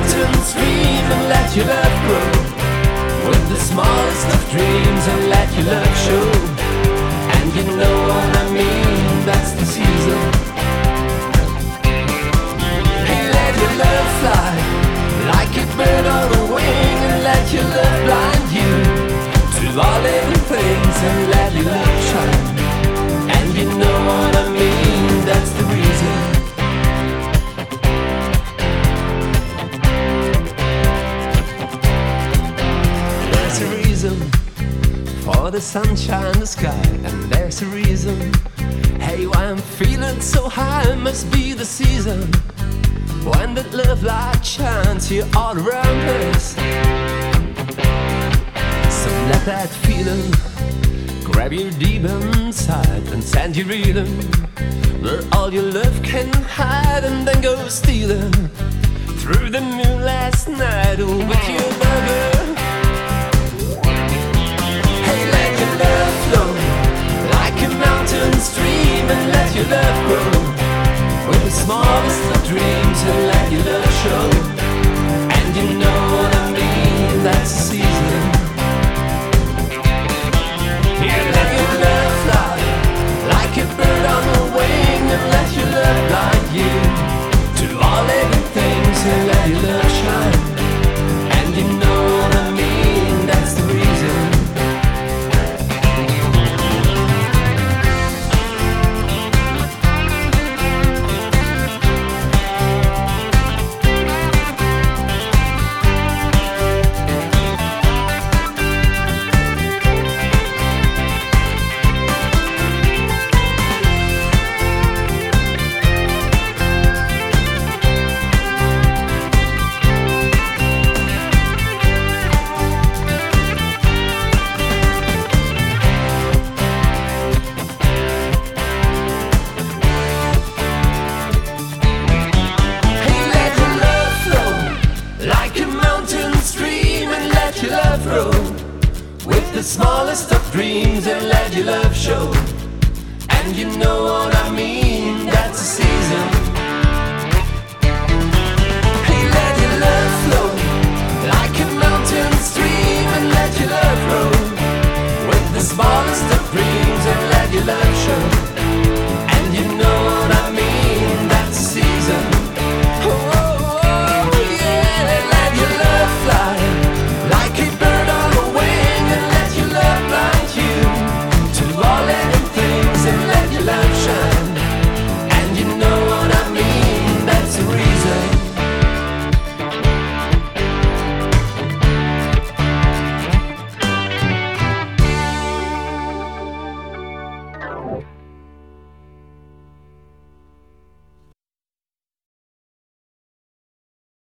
mountain stream and let your love grow. With the smallest of dreams and let your love show. And you know what I mean, that's the season. Hey, let your love fly like a bird on a wing, and let your love blind you to all living things, and let your love shine. And you know what I mean, that's the reason. There's a reason for the sunshine, the sky, and there's a reason. Hey, why I'm feeling so high, must be the season when that love light shines here all around us. So let that feeling grab you deep inside and send you reeling where all your love can hide, and then go stealing through the moonless night with your lover. Hey, let your love flow like a mountain stream, and let your love grow with the smallest of dreams, and let your love show. And you know what I mean, that's the season. Yeah, let your love fly like a bird on a wing, and let your love blind you to all living things, and let your love shine. And you know what I mean, that's the reason. With the smallest of dreams, and let your love show. And you know